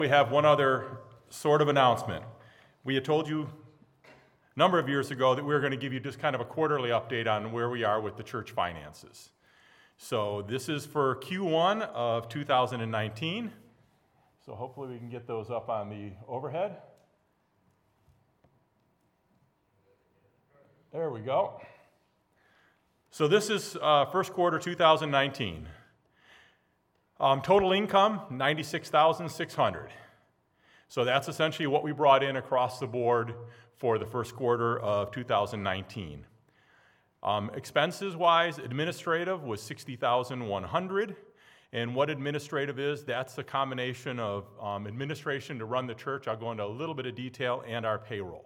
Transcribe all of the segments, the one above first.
We have one other sort of announcement. We had told you a number of years ago that we were going to give you just kind of a quarterly update on where we are with the church finances. So this is for Q1 of 2019. So hopefully we can get those up on the overhead. There we go. So this is first quarter 2019. Total income, $96,600. So that's essentially what we brought in across the board for the first quarter of 2019. Expenses-wise, administrative was $60,100. And what administrative is, that's a combination of administration to run the church. I'll go into a little bit of detail, and our payroll.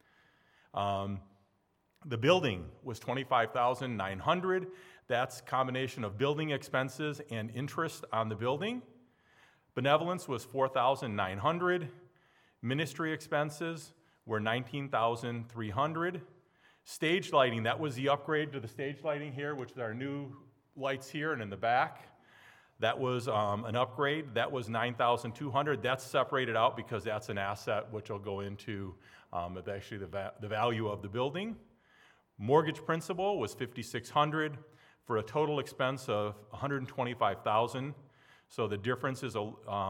The building was $25,900. That's a combination of building expenses and interest on the building. Benevolence was $4,900. Ministry expenses were $19,300. Stage lighting, that was the upgrade to the stage lighting here, which is our new lights here and in the back. That was an upgrade. That was $9,200. That's separated out because that's an asset which will go into actually the value of the building. Mortgage principal was $5,600 for a total expense of $125,000. So the difference is a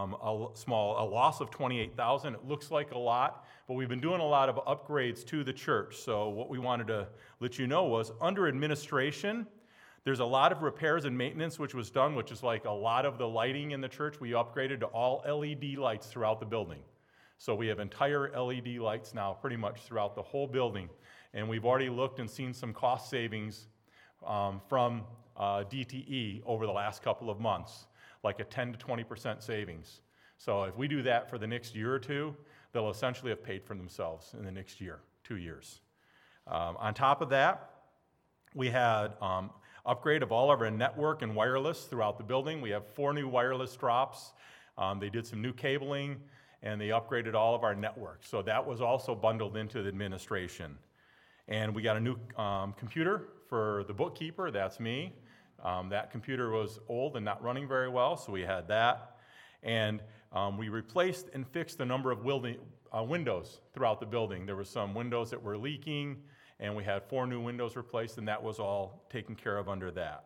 loss of $28,000. It looks like a lot, but we've been doing a lot of upgrades to the church. So what we wanted to let you know was under administration, there's a lot of repairs and maintenance which was done, which is like a lot of the lighting in the church. We upgraded to all LED lights throughout the building. So we have entire LED lights now pretty much throughout the whole building. And we've already looked and seen some cost savings from DTE over the last couple of months, like a 10 to 20% savings. So if we do that for the next year or two, they'll essentially have paid for themselves in the next year, 2 years. On top of that, we had upgrade of all of our network and wireless throughout the building. We have 4 new wireless drops. They did some new cabling, and they upgraded all of our network. So that was also bundled into the administration. And we got a new computer for the bookkeeper. That's me. That computer was old and not running very well, so we had that. And we replaced and fixed a number of windows throughout the building. There were some windows that were leaking, and we had 4 new windows replaced, and that was all taken care of under that.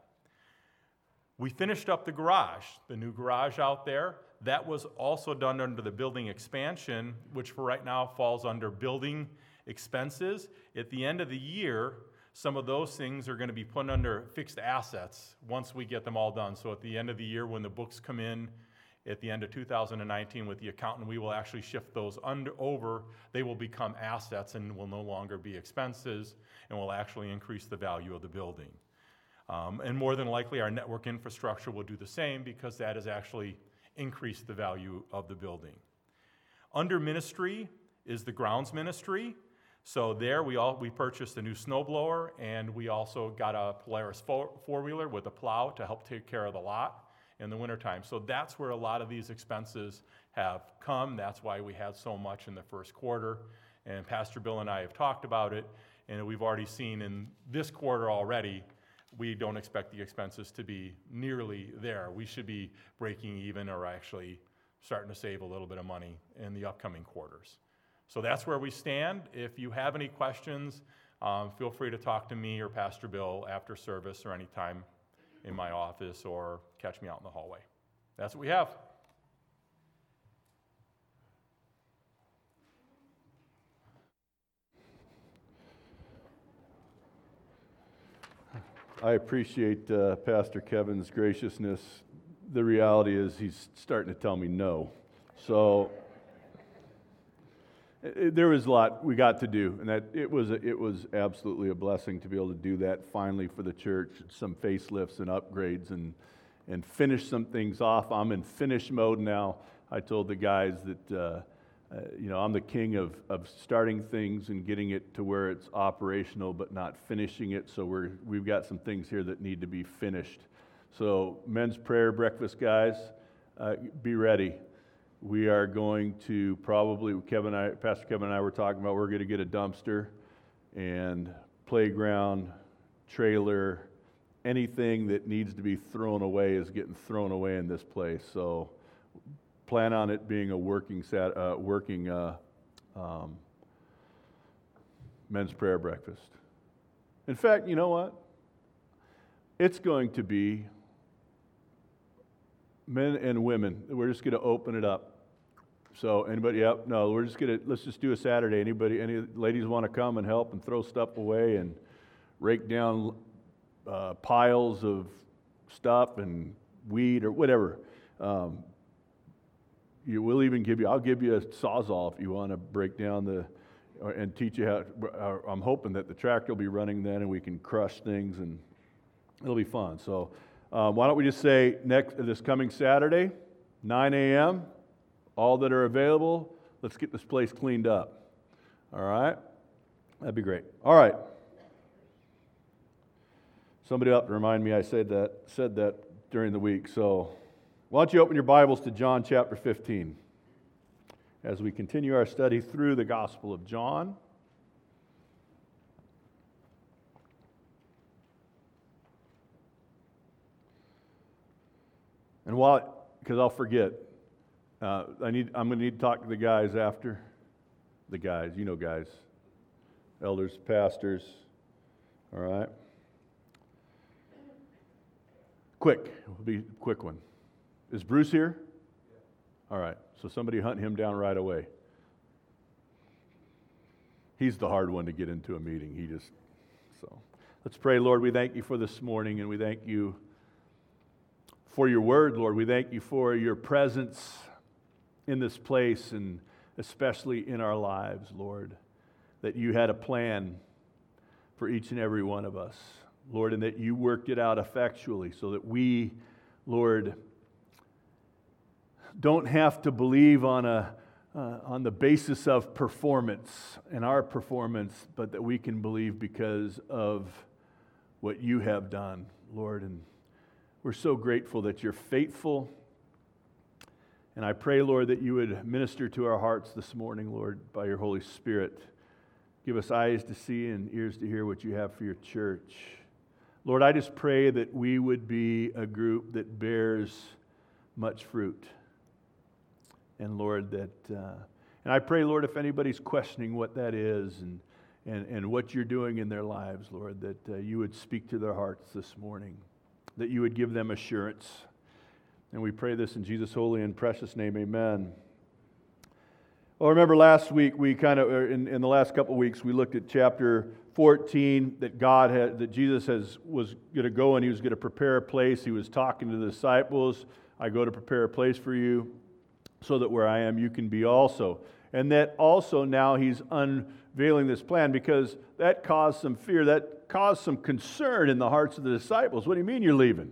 We finished up the garage, the new garage out there. That was also done under the building expansion, which for right now falls under building expenses. At the end of the year, some of those things are going to be put under fixed assets once we get them all done. So at the end of the year, when the books come in at the end of 2019 with the accountant, we will actually shift those over. They will become assets and will no longer be expenses and will actually increase the value of the building. And more than likely, our network infrastructure will do the same because that has actually increased the value of the building. Under ministry is the grounds ministry. So there we purchased a new snowblower, and we also got a Polaris four-wheeler with a plow to help take care of the lot in the wintertime. So that's where a lot of these expenses have come. That's why we had so much in the first quarter. And Pastor Bill and I have talked about it, and we've already seen in this quarter already, we don't expect the expenses to be nearly there. We should be breaking even or actually starting to save a little bit of money in the upcoming quarters. So that's where we stand. If you have any questions, feel free to talk to me or Pastor Bill after service or anytime in my office, or catch me out in the hallway. That's what we have. I appreciate Pastor Kevin's graciousness. The reality is he's starting to tell me no. So there was a lot we got to do, and that it was absolutely a blessing to be able to do that finally for the church. Some facelifts and upgrades and finish some things off. I'm in finish mode now. I told the guys that I'm the king of starting things and getting it to where it's operational, but not finishing it. So we've got some things here that need to be finished. So men's prayer breakfast, guys, be ready. We are going to probably, Pastor Kevin and I were talking about, we're going to get a dumpster and playground, trailer, anything that needs to be thrown away is getting thrown away in this place. So plan on it being a working men's prayer breakfast. In fact, you know what? It's going to be men and women. We're just going to open it up. So anybody up? No, let's just do a Saturday. Any ladies want to come and help and throw stuff away and rake down piles of stuff and weed or whatever. I'll give you a Sawzall if you want to break down and teach you how. I'm hoping that the tractor will be running then and we can crush things and it'll be fun. So why don't we just say this coming Saturday, 9 a.m., all that are available, let's get this place cleaned up. All right? That'd be great. All right. Somebody up to remind me I said that during the week. So why don't you open your Bibles to John chapter 15 as we continue our study through the Gospel of John. And because I'll forget, I'm going to need to talk to the guys after. The guys, guys, elders, pastors. All right. Quick, it'll be a quick one. Is Bruce here? All right. So somebody hunt him down right away. He's the hard one to get into a meeting. So let's pray. Lord, we thank you for this morning, and we thank you for your word, Lord. We thank you for your presence in this place and especially in our lives, Lord, that you had a plan for each and every one of us, Lord, and that you worked it out effectually so that we, Lord, don't have to believe on the basis of performance and our performance, but that we can believe because of what you have done, Lord. And we're so grateful that you're faithful. And I pray, Lord, that you would minister to our hearts this morning, Lord, by your Holy Spirit. Give us eyes to see and ears to hear what you have for your church. Lord, I just pray that we would be a group that bears much fruit. And Lord, and I pray, Lord, if anybody's questioning what that is and what you're doing in their lives, Lord, that you would speak to their hearts this morning, that you would give them assurance. And we pray this in Jesus' holy and precious name, amen. Well, remember last week, in the last couple of weeks, we looked at chapter 14, that Jesus was going to go and he was going to prepare a place. He was talking to the disciples. I go to prepare a place for you so that where I am, you can be also. And that also now he's unveiling this plan because that caused some fear, that caused some concern in the hearts of the disciples. What do you mean you're leaving?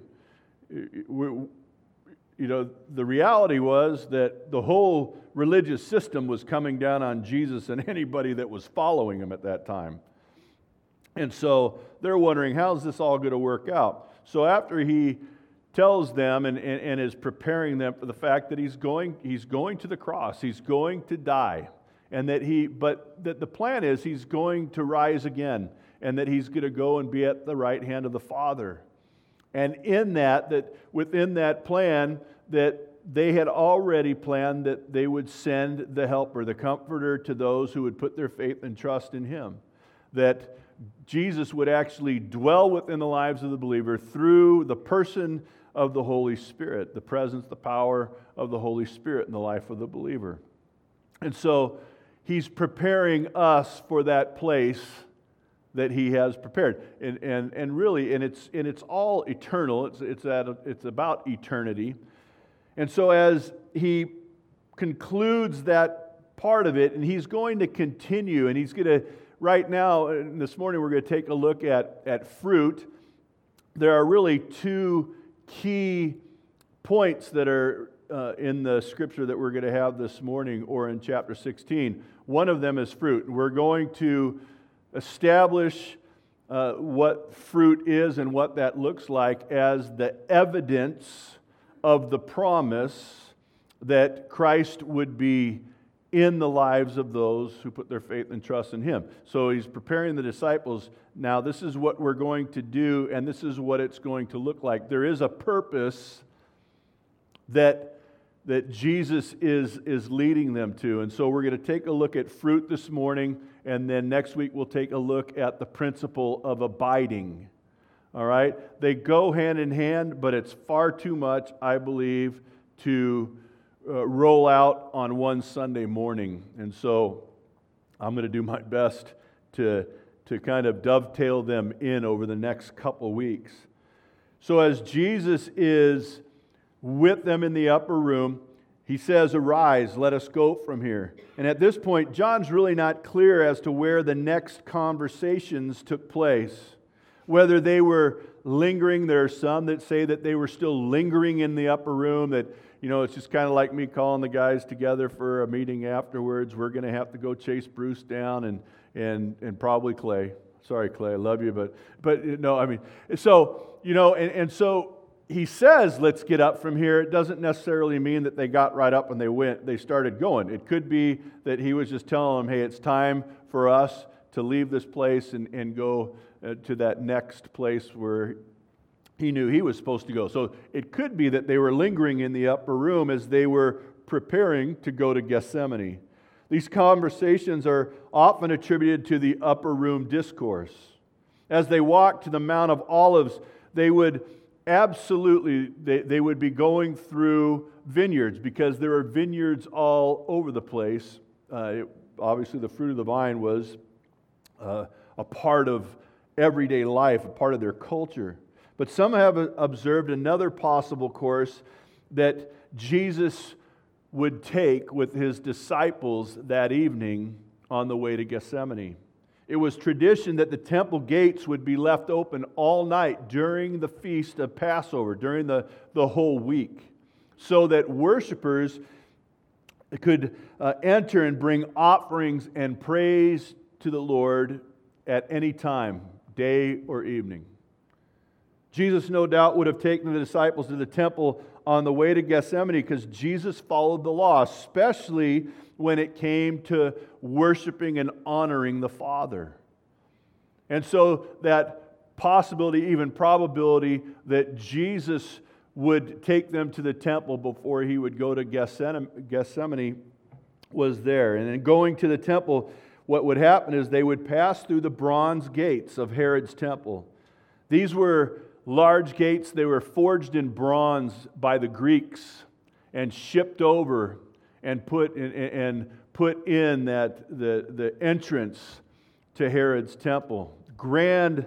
The reality was that the whole religious system was coming down on Jesus and anybody that was following him at that time. And so they're wondering, how's this all going to work out? So after he tells them and is preparing them for the fact that he's going to the cross, he's going to die, and that the plan is he's going to rise again, and that he's going to go and be at the right hand of the Father. And within that plan, that they had already planned that they would send the Helper, the Comforter, to those who would put their faith and trust in him. That Jesus would actually dwell within the lives of the believer through the person of the Holy Spirit, the presence, the power of the Holy Spirit in the life of the believer. And so he's preparing us for that place that he has prepared, and really, it's all eternal. It's about eternity, and so as he concludes that part of it, and he's going to continue, and he's going to right now. And this morning we're going to take a look at fruit. There are really two key points that are in the scripture that we're going to have this morning, or in chapter 16. One of them is fruit. We're going to establish what fruit is and what that looks like as the evidence of the promise that Christ would be in the lives of those who put their faith and trust in him. So he's preparing the disciples. Now this is what we're going to do, and this is what it's going to look like. There is a purpose that that Jesus is leading them to. And so we're going to take a look at fruit this morning, and then next week we'll take a look at the principle of abiding. All right? They go hand in hand, but it's far too much, I believe, to roll out on one Sunday morning. And so I'm going to do my best to kind of dovetail them in over the next couple weeks. So as Jesus is with them in the upper room, he says, "Arise, let us go from here." And at this point, John's really not clear as to where the next conversations took place. Whether they were lingering, there are some that say that they were still lingering in the upper room, that, it's just kind of like me calling the guys together for a meeting afterwards. We're going to have to go chase Bruce down and probably Clay. Sorry, Clay, I love you, but no, I mean, so, and so he says, let's get up from here. It doesn't necessarily mean that they got right up and they started going. It could be that he was just telling them, hey, it's time for us to leave this place and go to that next place where he knew he was supposed to go. So it could be that they were lingering in the upper room as they were preparing to go to Gethsemane. These conversations are often attributed to the upper room discourse. As they walked to the Mount of Olives, they would be going through vineyards, because there are vineyards all over the place. Obviously, the fruit of the vine was a part of everyday life, a part of their culture. But some have observed another possible course that Jesus would take with his disciples that evening on the way to Gethsemane. It was tradition that the temple gates would be left open all night during the feast of Passover, during the whole week, so that worshipers could enter and bring offerings and praise to the Lord at any time, day or evening. Jesus, no doubt, would have taken the disciples to the temple on the way to Gethsemane because Jesus followed the law, especially when it came to worshiping and honoring the Father. And so that possibility, even probability, that Jesus would take them to the temple before he would go to Gethsemane was there. And then going to the temple, what would happen is they would pass through the bronze gates of Herod's temple. These were large gates. They were forged in bronze by the Greeks and shipped over and put in that the entrance to Herod's temple. Grand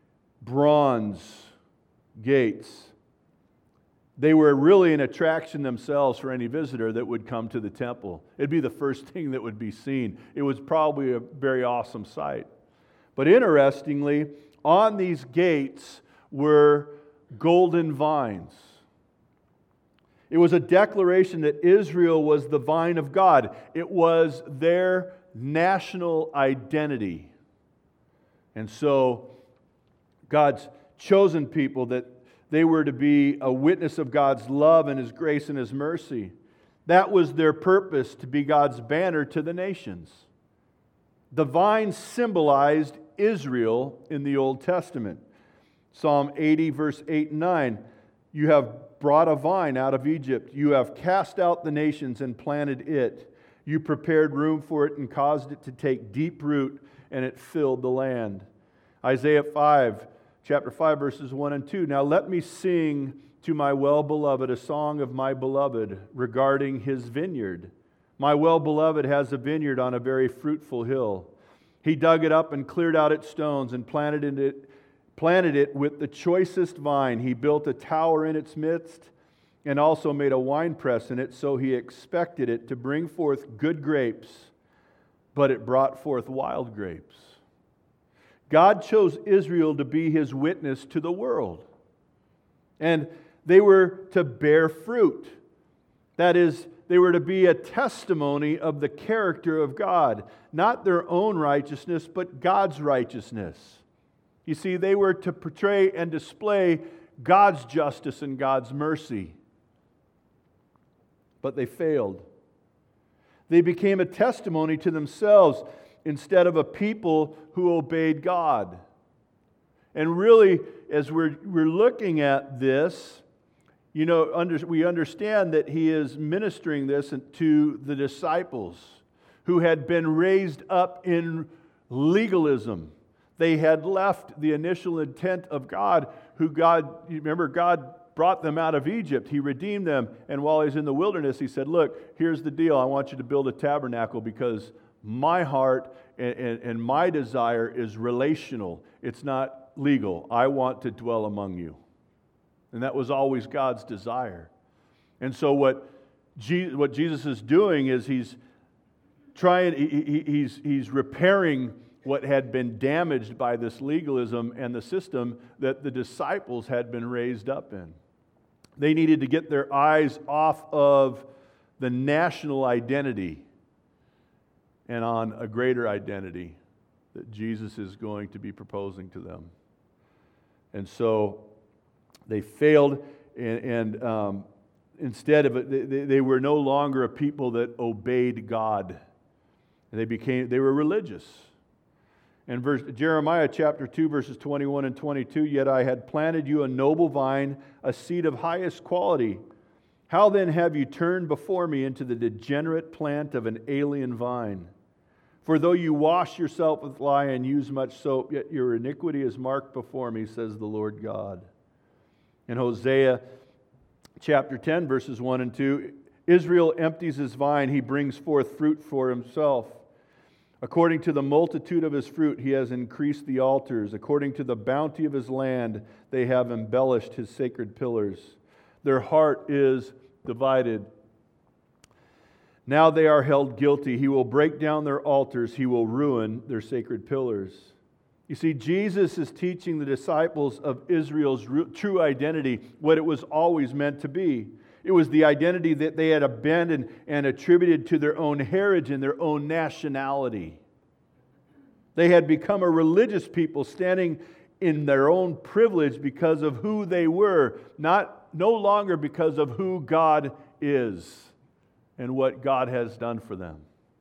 bronze gates. They were really an attraction themselves for any visitor that would come to the temple. It'd be the first thing that would be seen. It was probably a very awesome sight. But interestingly, on these gates were golden vines. It was a declaration that Israel was the vine of God. It was their national identity. And so God's chosen people, that they were to be a witness of God's love and His grace and His mercy. That was their purpose, to be God's banner to the nations. The vine symbolized Israel in the Old Testament. Psalm 80, verse 8 and 9, "You have brought a vine out of Egypt. You have cast out the nations and planted it. You prepared room for it and caused it to take deep root, and it filled the land." Isaiah 5, chapter 5, verses 1 and 2. "Now let me sing to my well-beloved a song of my beloved regarding his vineyard. My well-beloved has a vineyard on a very fruitful hill. He dug it up and cleared out its stones and planted it with the choicest vine. He built a tower in its midst and also made a winepress in it, so he expected it to bring forth good grapes, but it brought forth wild grapes." God chose Israel to be His witness to the world. And they were to bear fruit. That is, they were to be a testimony of the character of God. Not their own righteousness, but God's righteousness. You see, they were to portray and display God's justice and God's mercy. But they failed. They became a testimony to themselves instead of a people who obeyed God. And really, as we're looking at this, we understand that he is ministering this to the disciples who had been raised up in legalism. They had left the initial intent of God, God brought them out of Egypt. He redeemed them. And while he's in the wilderness, he said, look, here's the deal. I want you to build a tabernacle because my heart and my desire is relational. It's not legal. I want to dwell among you. And that was always God's desire. And so what Jesus is doing is he's repairing what had been damaged by this legalism and the system that the disciples had been raised up in. They needed to get their eyes off of the national identity and on a greater identity that Jesus is going to be proposing to them. And so they failed, and instead of it, they were no longer a people that obeyed God. They were religious. And Jeremiah chapter 2, verses 21 and 22, yet I had planted you a noble vine, a seed of highest quality. How then have you turned before me into the degenerate plant of an alien vine? For though you wash yourself with lye and use much soap, yet your iniquity is marked before me, says the Lord God. In Hosea chapter 10, verses 1 and 2, Israel empties his vine, he brings forth fruit for himself. According to the multitude of his fruit, he has increased the altars. According to the bounty of his land, they have embellished his sacred pillars. Their heart is divided. Now they are held guilty. He will break down their altars. He will ruin their sacred pillars. You see, Jesus is teaching the disciples of Israel's true identity, what it was always meant to be. It was the identity that they had abandoned and attributed to their own heritage and their own nationality. They had become a religious people standing in their own privilege because of who they were, no longer because of who God is and what God has done for them.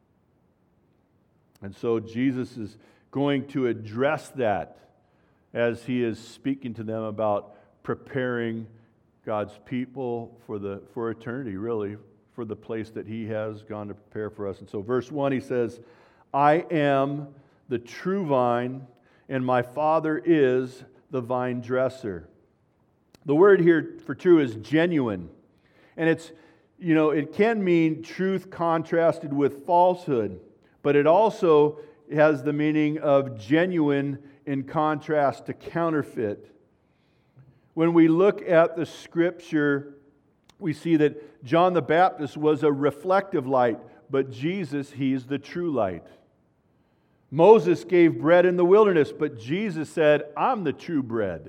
And so Jesus is going to address that as he is speaking to them about preparing God's people for eternity, really, for the place that he has gone to prepare for us. And so verse 1, he says, I am the true vine, and my Father is the vine dresser. The word here for true is genuine. And it can mean truth contrasted with falsehood, but it also has the meaning of genuine in contrast to counterfeit. When we look at the Scripture, we see that John the Baptist was a reflective light, but Jesus, he's the true light. Moses gave bread in the wilderness, but Jesus said, I'm the true bread.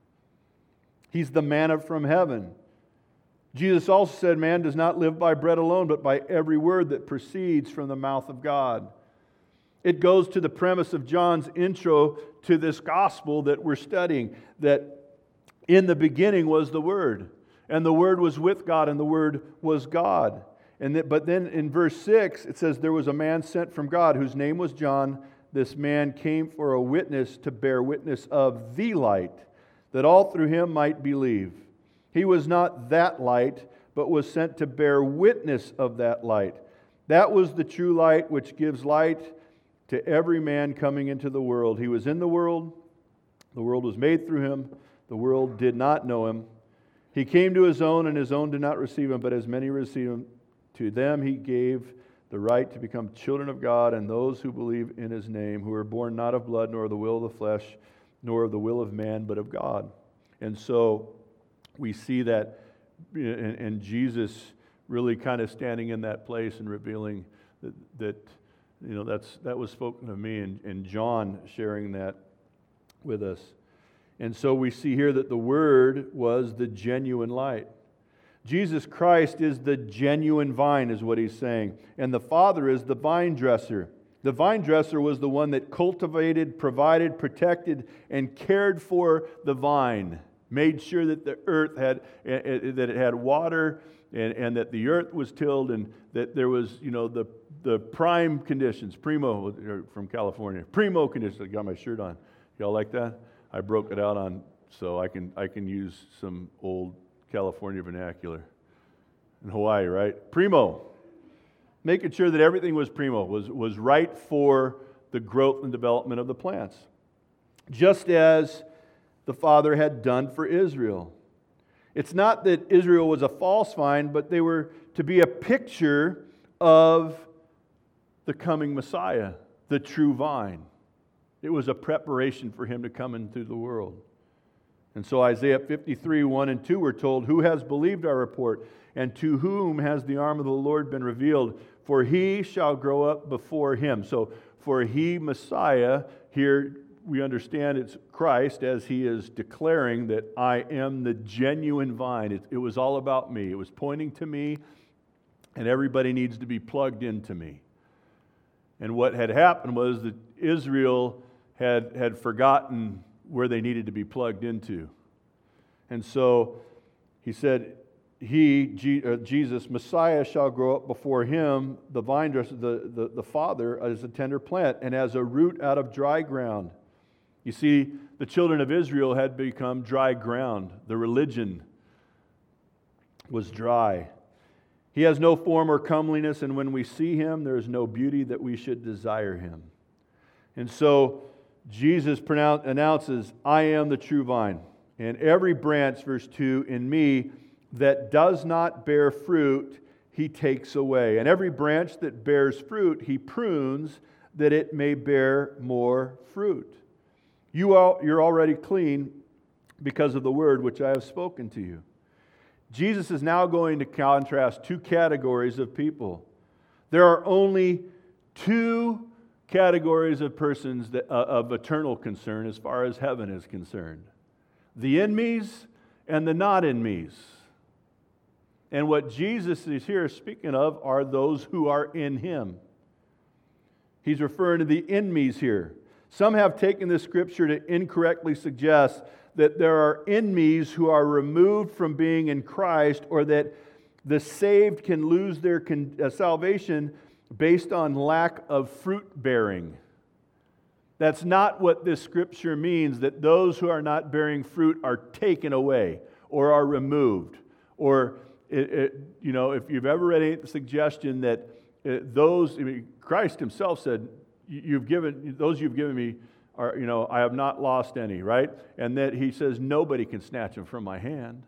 He's the manna from heaven. Jesus also said, man does not live by bread alone, but by every word that proceeds from the mouth of God. It goes to the premise of John's intro to this gospel that we're studying, that in the beginning was the Word, and the Word was with God, and the Word was God. But then in verse 6, it says, there was a man sent from God whose name was John. This man came for a witness to bear witness of the light, that all through him might believe. He was not that light, but was sent to bear witness of that light. That was the true light which gives light to every man coming into the world. He was in the world was made through him. The world did not know him. He came to his own, and his own did not receive him, but as many received him, to them he gave the right to become children of God, and those who believe in his name, who were born not of blood, nor of the will of the flesh, nor of the will of man, but of God. And so we see that, and Jesus really kind of standing in that place and revealing that was spoken of me, and John sharing that with us. And so we see here that the Word was the genuine light. Jesus Christ is the genuine vine, is what he's saying. And the Father is the vine dresser. The vine dresser was the one that cultivated, provided, protected, and cared for the vine. Made sure that the earth had water, and that the earth was tilled, and that there was, the prime conditions, primo, from California, primo conditions. I got my shirt on. Y'all like that? I broke it out so I can use some old California vernacular. In Hawaii, right? Primo. Making sure that everything was primo, was right for the growth and development of the plants. Just as the Father had done for Israel. It's not that Israel was a false vine, but they were to be a picture of the coming Messiah, the true vine. It was a preparation for him to come into the world. And so Isaiah 53, 1 and 2, we're told, "Who has believed our report? And to whom has the arm of the Lord been revealed? For he shall grow up before him." So, for he, Messiah, here we understand it's Christ as he is declaring that I am the genuine vine. It was all about me. It was pointing to me, and everybody needs to be plugged into me. And what had happened was that Israel had forgotten where they needed to be plugged into. And so he said, Jesus, Messiah, shall grow up before him, the vine dresser, the Father, as a tender plant, and as a root out of dry ground. You see, the children of Israel had become dry ground. The religion was dry. He has no form or comeliness, and when we see him, there is no beauty that we should desire him. And so Jesus announces, I am the true vine, and every branch, verse 2, in me that does not bear fruit, he takes away. And every branch that bears fruit, he prunes, that it may bear more fruit. You're already clean because of the word which I have spoken to you. Jesus is now going to contrast two categories of people. There are only two categories of persons of eternal concern as far as heaven is concerned. The in-me's and the not-in-me's. And what Jesus is here speaking of are those who are in him. He's referring to the in-me's here. Some have taken this scripture to incorrectly suggest that there are in-me's who are removed from being in Christ, or that the saved can lose their salvation based on lack of fruit bearing. That's not what this scripture means, that those who are not bearing fruit are taken away or are removed. Or, if you've ever read any suggestion that Christ himself said, those you've given me are, I have not lost any, right? And that he says, nobody can snatch them from my hand.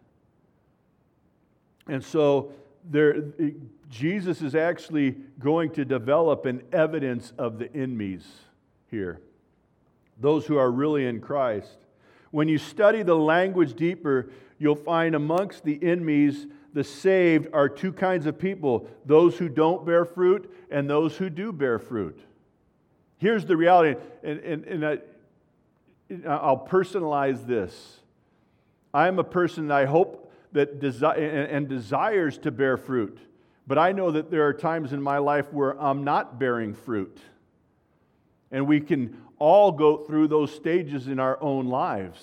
And so Jesus is actually going to develop an evidence of the in-me's here. Those who are really in Christ. When you study the language deeper, you'll find amongst the in-me's, the saved are two kinds of people. Those who don't bear fruit and those who do bear fruit. Here's the reality, and I'll personalize this. I'm a person that I hope that desires to bear fruit, but I know that there are times in my life where I'm not bearing fruit. And we can all go through those stages in our own lives.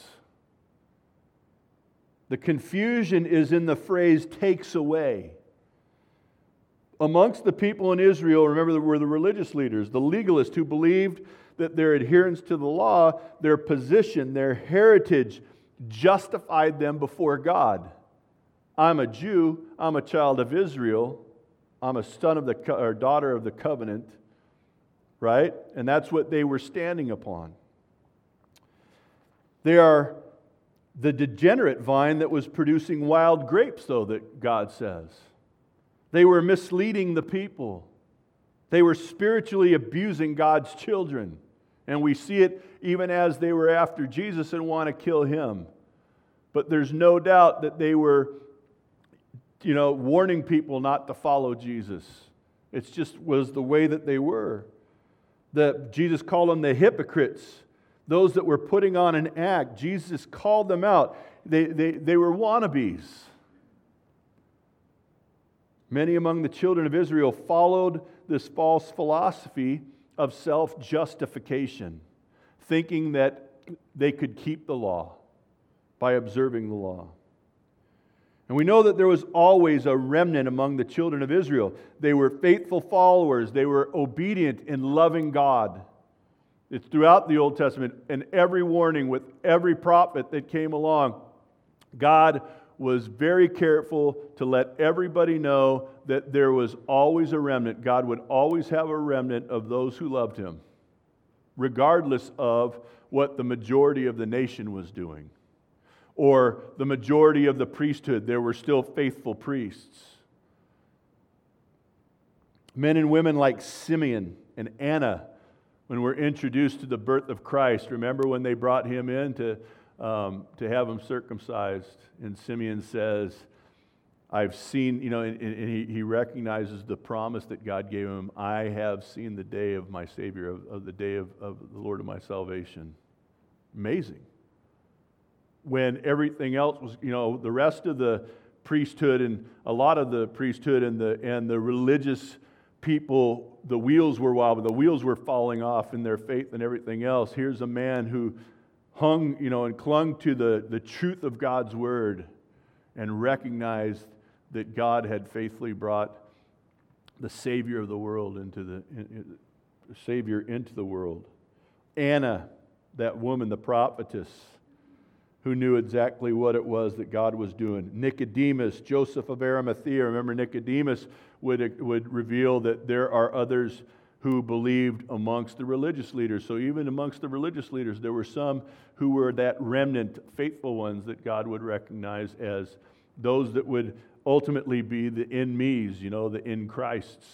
The confusion is in the phrase takes away. Amongst the people in Israel, remember, there were the religious leaders, the legalists who believed that their adherence to the law, their position, their heritage justified them before God. I'm a Jew, I'm a child of Israel, I'm a son of or daughter of the covenant, right? And that's what they were standing upon. They are the degenerate vine that was producing wild grapes, though, that God says. They were misleading the people. They were spiritually abusing God's children. And we see it even as they were after Jesus and want to kill him. But there's no doubt that they were, warning people not to follow Jesus. It just was the way that they were. Jesus called them the hypocrites, those that were putting on an act. Jesus called them out. They were wannabes. Many among the children of Israel followed this false philosophy of self-justification, thinking that they could keep the law by observing the law. And we know that there was always a remnant among the children of Israel. They were faithful followers. They were obedient in loving God. It's throughout the Old Testament, and every warning with every prophet that came along, God was very careful to let everybody know that there was always a remnant. God would always have a remnant of those who loved him, regardless of what the majority of the nation was doing, or the majority of the priesthood. There were still faithful priests. Men and women like Simeon and Anna, when we're introduced to the birth of Christ, remember when they brought him in to have him circumcised, and Simeon says, I've seen, and he recognizes the promise that God gave him. I have seen the day of my Savior, of the day of the Lord of my salvation. Amazing. When everything else was, the rest of the priesthood and a lot of the priesthood and the religious people, the wheels were wobbling, the wheels were falling off in their faith and everything else. Here's a man who hung, and clung to the truth of God's word and recognized that God had faithfully brought the Savior of the world into the world. Anna, that woman, the prophetess, who knew exactly what it was that God was doing. Nicodemus, Joseph of Arimathea. Remember, Nicodemus would reveal that there are others who believed amongst the religious leaders. So even amongst the religious leaders, there were some who were that remnant, faithful ones that God would recognize as those that would ultimately be the in me's, the in Christs.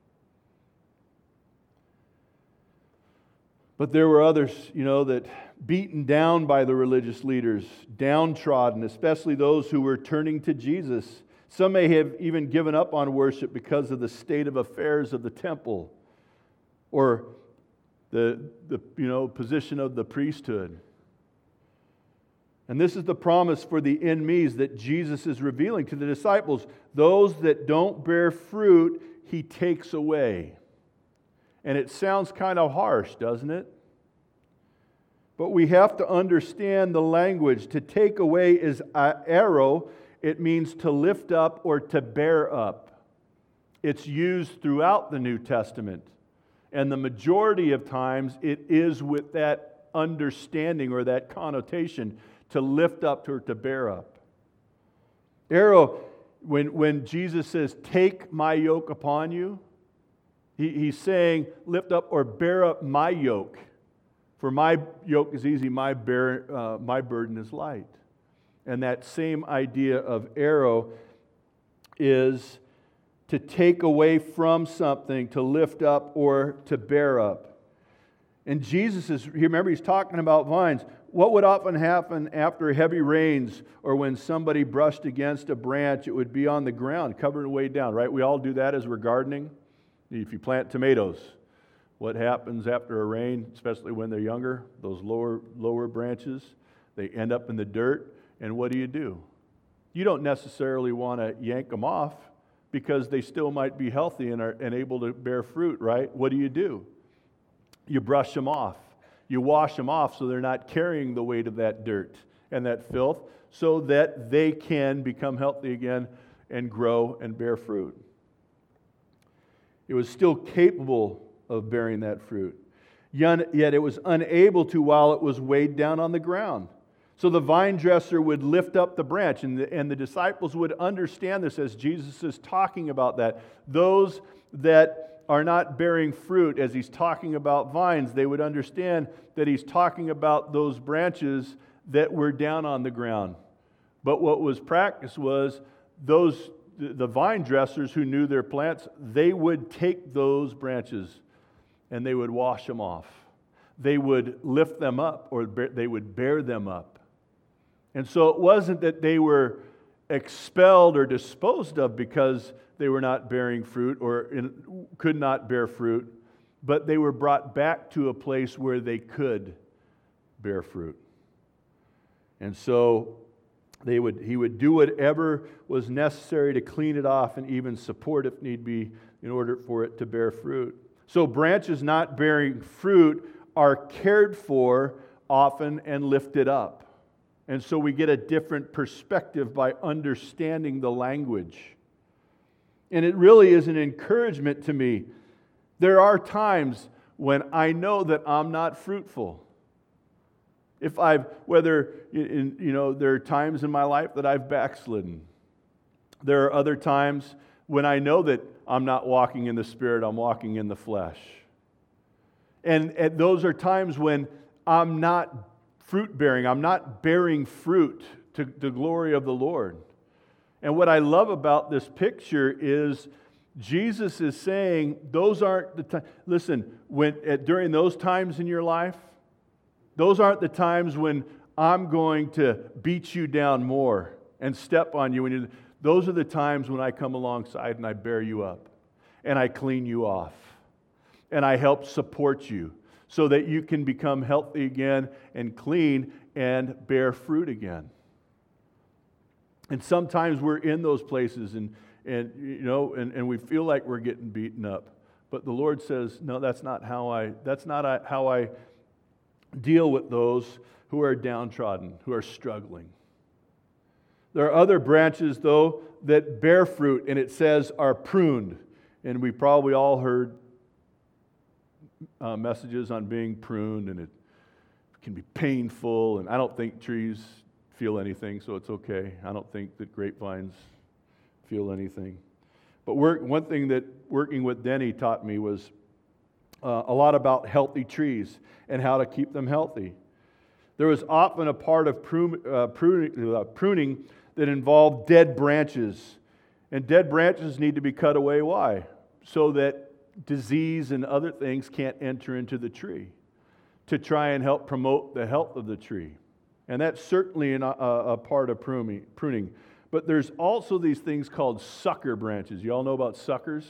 But there were others, that beaten down by the religious leaders, downtrodden, especially those who were turning to Jesus. Some may have even given up on worship because of the state of affairs of the temple, or the position of the priesthood. And this is the promise for the in me's that Jesus is revealing to the disciples. Those that don't bear fruit, he takes away. And it sounds kind of harsh, doesn't it? But we have to understand the language. To take away is airo. It means to lift up or to bear up. It's used throughout the New Testament. And the majority of times it is with that understanding or that connotation, to lift up or to bear up. Airo, when Jesus says, take my yoke upon you, he's saying, lift up or bear up my yoke. For my yoke is easy, my burden is light. And that same idea of airo is to take away from something, to lift up or to bear up. And remember, he's talking about vines. What would often happen after heavy rains or when somebody brushed against a branch? It would be on the ground, covered way down, right? We all do that as we're gardening. If you plant tomatoes, what happens after a rain, especially when they're younger? Those lower branches, they end up in the dirt. And what do? You don't necessarily want to yank them off because they still might be healthy and able to bear fruit, right? What do? You brush them off. You wash them off so they're not carrying the weight of that dirt and that filth, so that they can become healthy again and grow and bear fruit. It was still capable of bearing that fruit, yet it was unable to while it was weighed down on the ground. So the vine dresser would lift up the branch, and the disciples would understand this as Jesus is talking about that. Those that are not bearing fruit, as he's talking about vines, they would understand that he's talking about those branches that were down on the ground. But what was practiced was the vine dressers who knew their plants, they would take those branches and they would wash them off. They would lift them up, or they would bear them up. And so it wasn't that they were expelled or disposed of because they were not bearing fruit or could not bear fruit, but they were brought back to a place where they could bear fruit. And so he would do whatever was necessary to clean it off and even support if need be in order for it to bear fruit. So branches not bearing fruit are cared for often and lifted up. And so we get a different perspective by understanding the language. And it really is an encouragement to me. There are times when I know that I'm not fruitful. There are times in my life that I've backslidden. There are other times when I know that I'm not walking in the Spirit, I'm walking in the flesh. And those are times when I'm not fruit-bearing, I'm not bearing fruit to the glory of the Lord. And what I love about this picture is Jesus is saying, those aren't the times. Listen, during those times in your life, those aren't the times when I'm going to beat you down more and step on you. Those are the times when I come alongside and I bear you up and I clean you off and I help support you so that you can become healthy again and clean and bear fruit again. And sometimes we're in those places and we feel like we're getting beaten up. But the Lord says, no, that's not how I deal with those who are downtrodden, who are struggling. There are other branches, though, that bear fruit, and it says are pruned. And we probably all heard messages on being pruned, and it can be painful. And I don't think trees feel anything, so it's okay. I don't think that grapevines feel anything. But one thing that working with Denny taught me was a lot about healthy trees and how to keep them healthy. There was often a part of pruning that involved dead branches. And dead branches need to be cut away. Why? So that disease and other things can't enter into the tree, to try and help promote the health of the tree. And that's certainly a part of pruning. But there's also these things called sucker branches. You all know about suckers?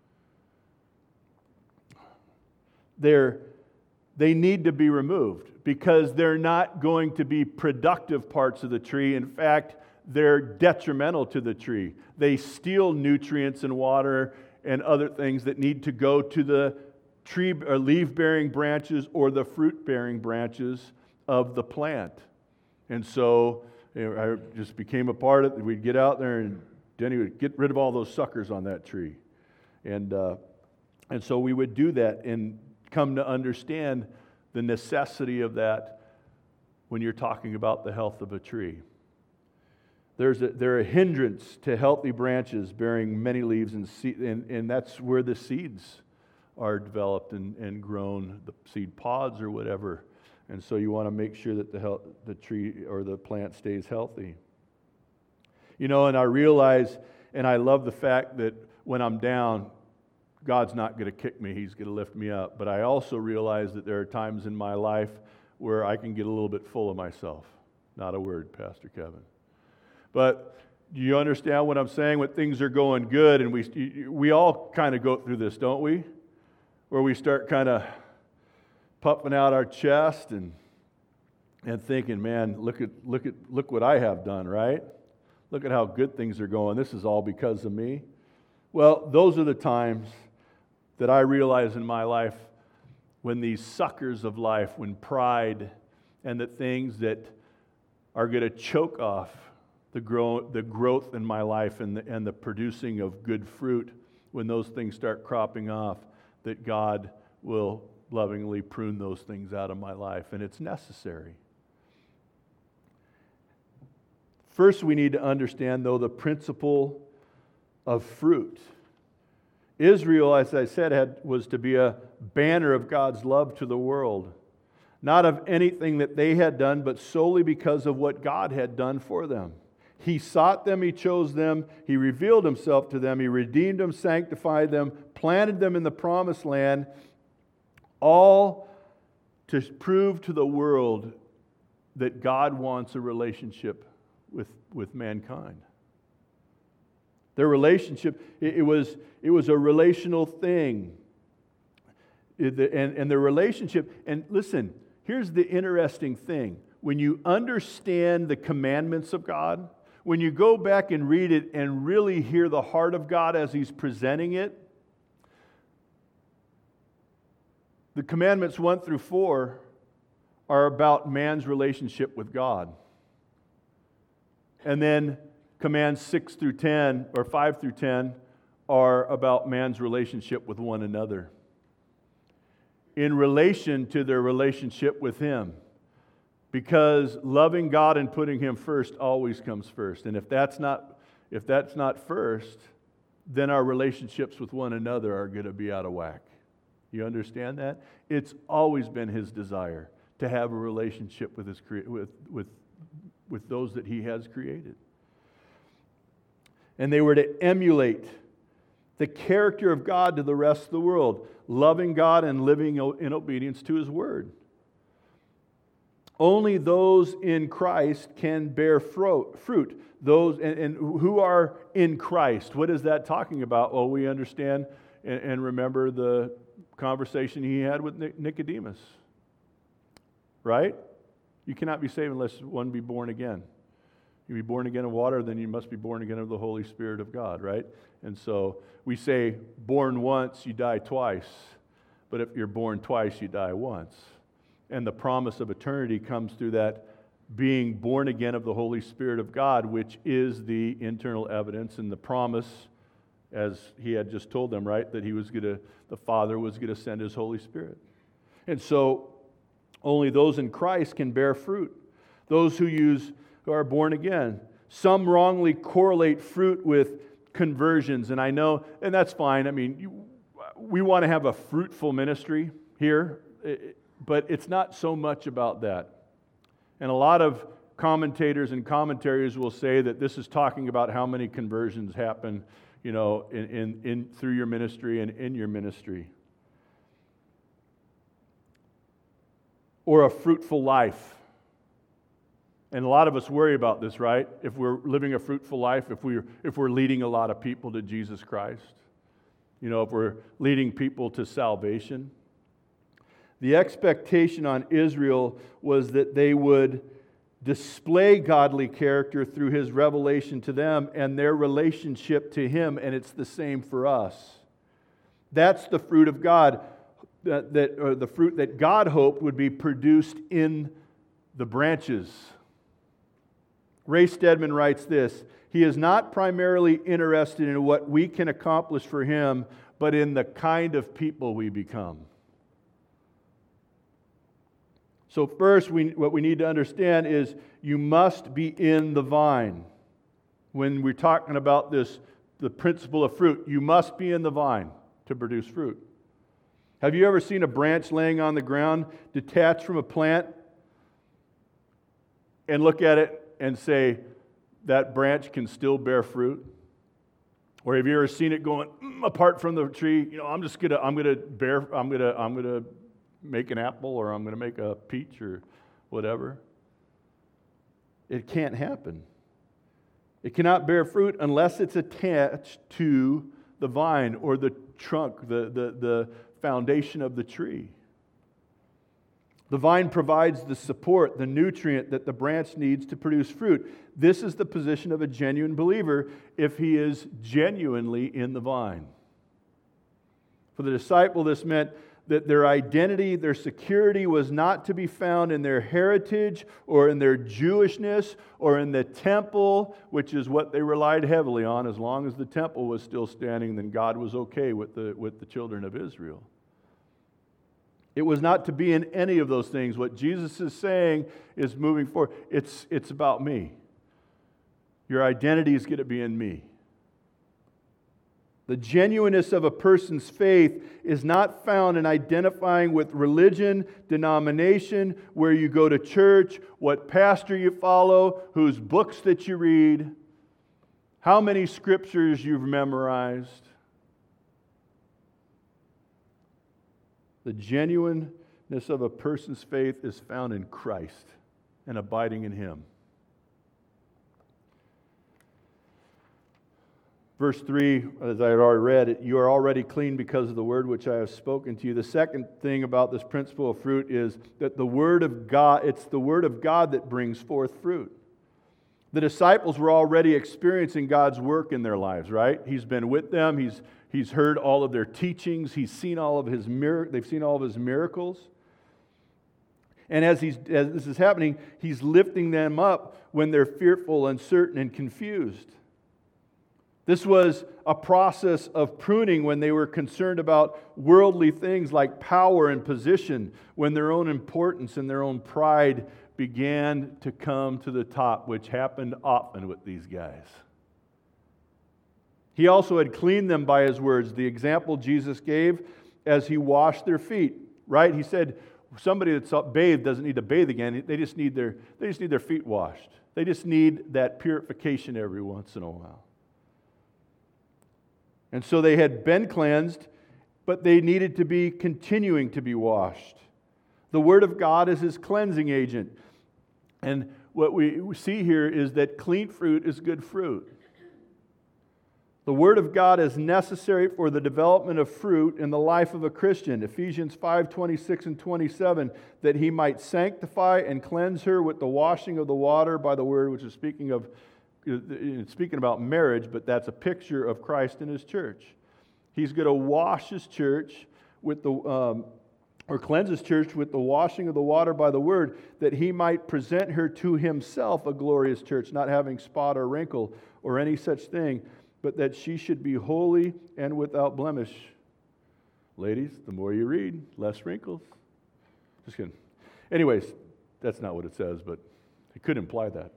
They need to be removed because they're not going to be productive parts of the tree. In fact, they're detrimental to the tree. They steal nutrients and water and other things that need to go to the tree or leaf-bearing branches or the fruit-bearing branches of the plant. And so I just became a part of it. We'd get out there and Denny would get rid of all those suckers on that tree. And so we would do that and come to understand the necessity of that when you're talking about the health of a tree. They're a hindrance to healthy branches bearing many leaves and that's where the seeds are developed and grown, the seed pods or whatever. And so you want to make sure that the tree or the plant stays healthy. And I realize and I love the fact that when I'm down, God's not going to kick me, He's going to lift me up. But I also realize that there are times in my life where I can get a little bit full of myself. Not a word, Pastor Kevin. But do you understand what I'm saying? When things are going good, and we all kind of go through this, don't we? Where we start kind of puffing out our chest and thinking, man, look what I have done, right? Look at how good things are going. This is all because of me. Well, those are the times that I realize in my life when these suckers of life, when pride and the things that are going to choke off the growth in my life and the producing of good fruit, when those things start cropping off, that God will lovingly prune those things out of my life, and it's necessary. First, we need to understand, though, the principle of fruit. Israel, as I said, was to be a banner of God's love to the world, not of anything that they had done, but solely because of what God had done for them. He sought them, He chose them, He revealed Himself to them, He redeemed them, sanctified them, planted them in the promised land, all to prove to the world that God wants a relationship with mankind. Their relationship, it was a relational thing. And the relationship, and listen, here's the interesting thing. When you understand the commandments of God, when you go back and read it and really hear the heart of God as He's presenting it, the commandments 1 through 4 are about man's relationship with God. And then commands 6 through 10, or 5 through 10, are about man's relationship with one another, in relation to their relationship with Him. Because loving God and putting Him first always comes first. And if that's not first, then our relationships with one another are going to be out of whack. You understand that? It's always been His desire to have a relationship with with those that He has created. And they were to emulate the character of God to the rest of the world, loving God and living in obedience to His Word. Only those in Christ can bear fruit. Those and who are in Christ. What is that talking about? Well, we understand and remember the conversation He had with Nicodemus. Right? You cannot be saved unless one be born again. You be born again of water, then you must be born again of the Holy Spirit of God, right? And so we say, born once, you die twice. But if you're born twice, you die once. And the promise of eternity comes through that being born again of the Holy Spirit of God, which is the internal evidence and the promise, as He had just told them, right? That the Father was going to send His Holy Spirit. And so only those in Christ can bear fruit. Those who are born again. Some wrongly correlate fruit with conversions, and I know, and that's fine. I mean, we want to have a fruitful ministry here, but it's not so much about that. And a lot of commentators and commentaries will say that this is talking about how many conversions happen, in through your ministry and in your ministry. Or a fruitful life. And a lot of us worry about this, right? If we're living a fruitful life, if we're leading a lot of people to Jesus Christ, if we're leading people to salvation. The expectation on Israel was that they would display godly character through His revelation to them and their relationship to Him, and it's the same for us. That's the fruit of God, the fruit that God hoped would be produced in the branches. Ray Stedman writes this: He is not primarily interested in what we can accomplish for Him, but in the kind of people we become. So first, what we need to understand is you must be in the vine. When we're talking about the principle of fruit, you must be in the vine to produce fruit. Have you ever seen a branch laying on the ground detached from a plant and look at it and say, that branch can still bear fruit? Or have you ever seen it going apart from the tree? I'm gonna make an apple, or I'm gonna make a peach, or whatever. It can't happen. It cannot bear fruit unless it's attached to the vine or the trunk, the foundation of the tree. The vine provides the support, the nutrient that the branch needs to produce fruit. This is the position of a genuine believer if he is genuinely in the vine. For the disciple, this meant that their identity, their security was not to be found in their heritage or in their Jewishness or in the temple, which is what they relied heavily on. As long as the temple was still standing, then God was okay with the children of Israel. It was not to be in any of those things. What Jesus is saying is moving forward. It's about me. Your identity is going to be in me. The genuineness of a person's faith is not found in identifying with religion, denomination, where you go to church, what pastor you follow, whose books that you read, how many scriptures you've memorized. The genuineness of a person's faith is found in Christ and abiding in Him. Verse 3, as I had already read, you are already clean because of the word which I have spoken to you. The second thing about this principle of fruit is that the Word of God, it's the Word of God that brings forth fruit. The disciples were already experiencing God's work in their lives, right? He's been with them. He's heard all of their teachings. They've seen all of His miracles. And as this is happening, He's lifting them up when they're fearful, uncertain, and confused. This was a process of pruning when they were concerned about worldly things like power and position, when their own importance and their own pride began to come to the top, which happened often with these guys. He also had cleaned them by his words, the example Jesus gave as he washed their feet, right? He said somebody that's bathed doesn't need to bathe again. They just need their feet washed. They just need that purification every once in a while. And so they had been cleansed, but they needed to be continuing to be washed. The Word of God is his cleansing agent. And what we see here is that clean fruit is good fruit. The Word of God is necessary for the development of fruit in the life of a Christian. Ephesians 5:26 and 27, that he might sanctify and cleanse her with the washing of the water by the Word, which is speaking about marriage, but that's a picture of Christ and his church. He's going to wash his church with or cleanse his church with the washing of the water by the Word, that he might present her to himself a glorious church, not having spot or wrinkle or any such thing, but that she should be holy and without blemish. Ladies, the more you read, less wrinkles. Just kidding. Anyways, that's not what it says, but it could imply that.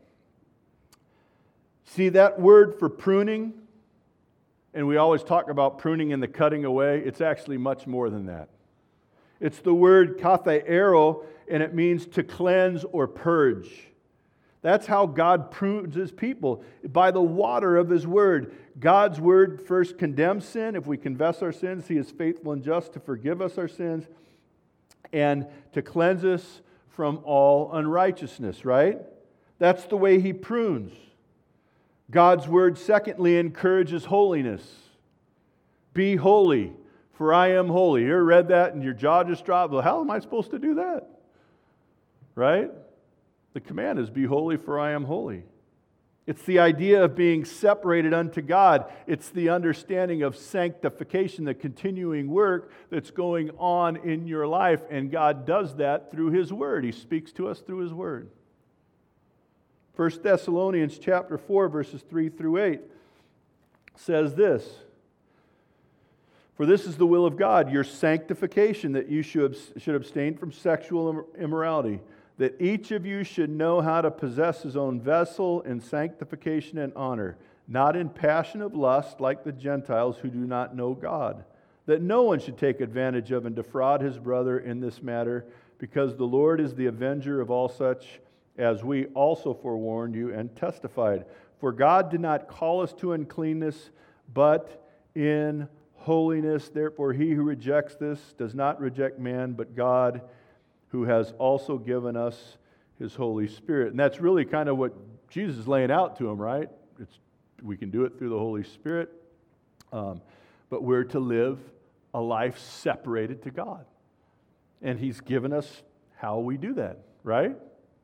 See, that word for pruning, and we always talk about pruning and the cutting away, it's actually much more than that. It's the word kathaero, and it means to cleanse or purge. That's how God prunes his people, by the water of his word. God's word first condemns sin. If we confess our sins, he is faithful and just to forgive us our sins and to cleanse us from all unrighteousness, right? That's the way he prunes. God's word, secondly, encourages holiness. Be holy, for I am holy. You ever read that and your jaw just dropped? Well, how am I supposed to do that? Right? The command is, be holy, for I am holy. It's the idea of being separated unto God. It's the understanding of sanctification, the continuing work that's going on in your life. And God does that through his word. He speaks to us through his word. 1 Thessalonians chapter 4, verses 3 through 8 says this: For this is the will of God, your sanctification, that you should abstain from sexual immorality, that each of you should know how to possess his own vessel in sanctification and honor, not in passion of lust like the Gentiles who do not know God, that no one should take advantage of and defraud his brother in this matter, because the Lord is the avenger of all such, as we also forewarned you and testified. For God did not call us to uncleanness, but in holiness. Therefore, he who rejects this does not reject man, but God, who has also given us his Holy Spirit. And that's really kind of what Jesus is laying out to him, right? We can do it through the Holy Spirit, but we're to live a life separated to God. And he's given us how we do that, right?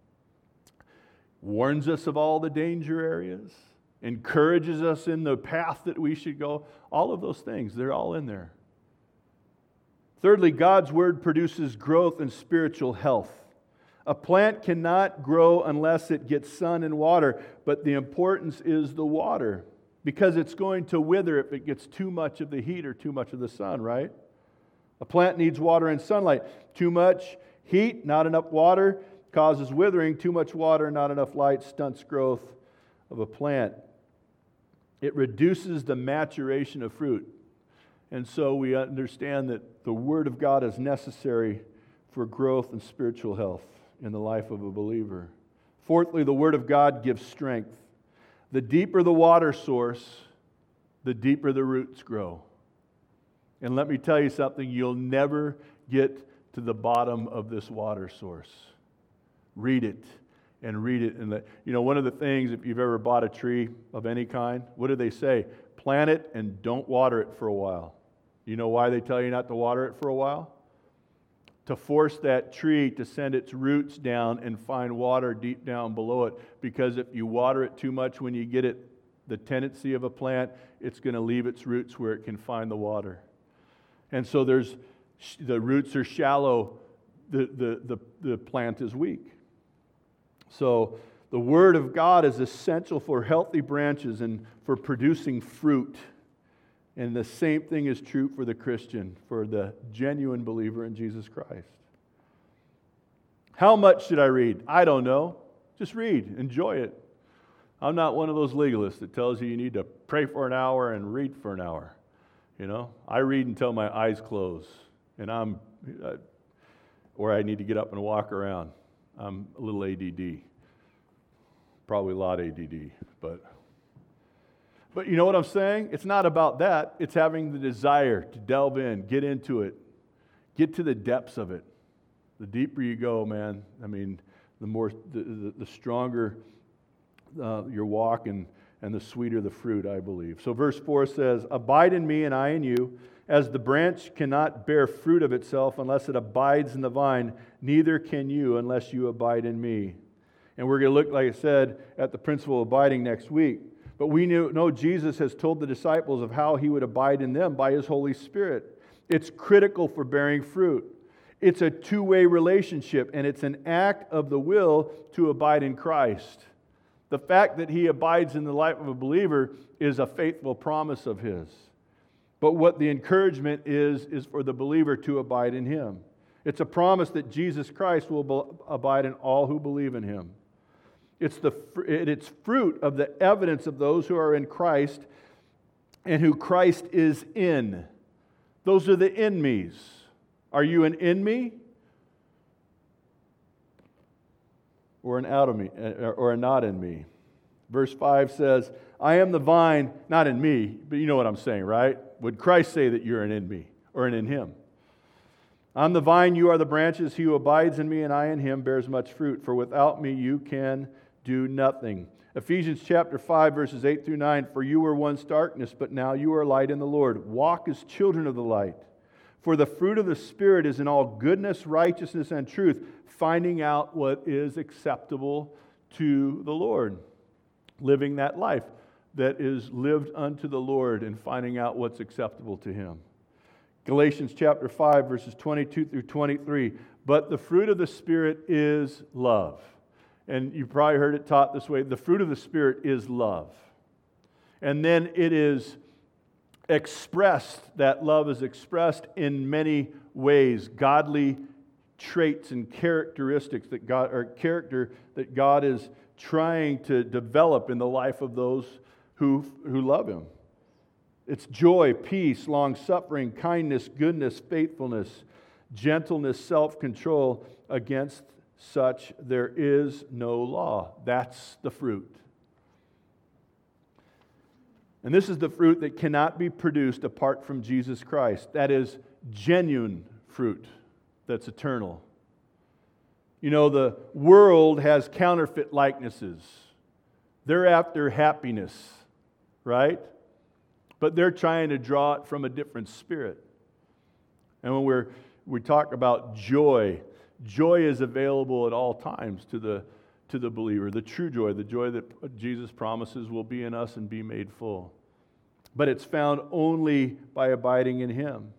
Warns us of all the danger areas, encourages us in the path that we should go. All of those things, they're all in there. Thirdly, God's word produces growth and spiritual health. A plant cannot grow unless it gets sun and water, but the importance is the water, because it's going to wither if it gets too much of the heat or too much of the sun, right? A plant needs water and sunlight. Too much heat, not enough water, causes withering. Too much water, not enough light, stunts growth of a plant. It reduces the maturation of fruit. And so we understand that the Word of God is necessary for growth and spiritual health in the life of a believer. Fourthly, the Word of God gives strength. The deeper the water source, the deeper the roots grow. And let me tell you something, you'll never get to the bottom of this water source. Read it and read it. And one of the things, if you've ever bought a tree of any kind, what do they say? Plant it and don't water it for a while. You know why they tell you not to water it for a while? To force that tree to send its roots down and find water deep down below it. Because if you water it too much when you get it, the tendency of a plant, it's going to leave its roots where it can find the water. And so the roots are shallow, the plant is weak. So The Word of God is essential for healthy branches and for producing fruit. And the same thing is true for the Christian, for the genuine believer in Jesus Christ. How much should I read? I don't know. Just read. Enjoy it. I'm not one of those legalists that tells you need to pray for an hour and read for an hour. I read until my eyes close, and or I need to get up and walk around. I'm a little ADD. Probably a lot ADD, but you know what I'm saying? It's not about that. It's having the desire to delve in, get into it, get to the depths of it. The deeper you go, man, the stronger your walk and the sweeter the fruit, I believe. So verse 4 says, "Abide in me and I in you, as the branch cannot bear fruit of itself unless it abides in the vine, neither can you unless you abide in me." And we're going to look, like I said, at the principle of abiding next week. But we know Jesus has told the disciples of how He would abide in them by His Holy Spirit. It's critical for bearing fruit. It's a two-way relationship, and it's an act of the will to abide in Christ. The fact that He abides in the life of a believer is a faithful promise of His. But what the encouragement is for the believer to abide in Him. It's a promise that Jesus Christ will abide in all who believe in Him. It's fruit of the evidence of those who are in Christ and who Christ is in. Those are the in me's. Are you an in me? Or an out of me, or a not in me? Verse 5 says, "I am the vine," not in me, but you know what I'm saying, right? Would Christ say that you're an in me or an in Him? "I'm the vine, you are the branches. He who abides in me and I in him bears much fruit. For without me you can do nothing." Ephesians chapter 5, verses 8 through 9. "For you were once darkness, but now you are light in the Lord. Walk as children of the light. For the fruit of the Spirit is in all goodness, righteousness, and truth, finding out what is acceptable to the Lord." Living that life that is lived unto the Lord and finding out what's acceptable to Him. Galatians chapter 5, verses 22 through 23. "But the fruit of the Spirit is love." And you've probably heard it taught this way. The fruit of the Spirit is love. And then it is expressed, that love is expressed in many ways. Godly traits and characteristics that character that God is trying to develop in the life of those who love Him. It's joy, peace, long-suffering, kindness, goodness, faithfulness, gentleness, self-control. Against such there is no law. That's the fruit. And this is the fruit that cannot be produced apart from Jesus Christ. That is genuine fruit that's eternal. The world has counterfeit likenesses. They're after happiness, right? But they're trying to draw it from a different spirit. And when we talk about joy, joy is available at all times to the believer. The true joy, the joy that Jesus promises will be in us and be made full. But it's found only by abiding in Him.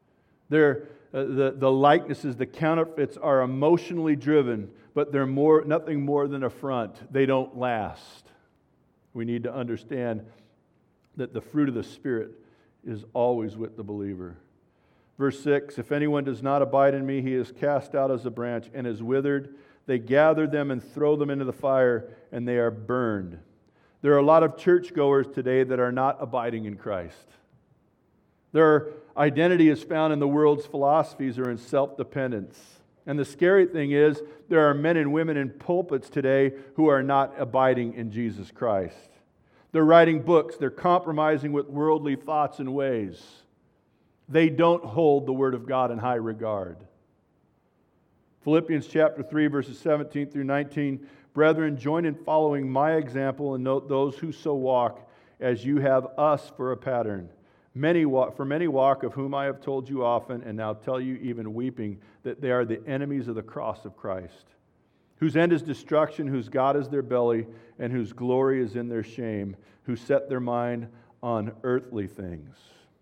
The likenesses, the counterfeits are emotionally driven, but they're nothing more than a front. They don't last. We need to understand that the fruit of the Spirit is always with the believer. Verse 6, "If anyone does not abide in me, he is cast out as a branch and is withered. They gather them and throw them into the fire, and they are burned." There are a lot of churchgoers today that are not abiding in Christ. Their identity is found in the world's philosophies or in self-dependence. And the scary thing is, there are men and women in pulpits today who are not abiding in Jesus Christ. They're writing books. They're compromising with worldly thoughts and ways. They don't hold the Word of God in high regard. Philippians chapter 3, verses 17 through 19. "Brethren, join in following my example and note those who so walk as you have us for a pattern. Many walk, of whom I have told you often, and now tell you even weeping, that they are the enemies of the cross of Christ, whose end is destruction, whose God is their belly, and whose glory is in their shame, who set their mind on earthly things."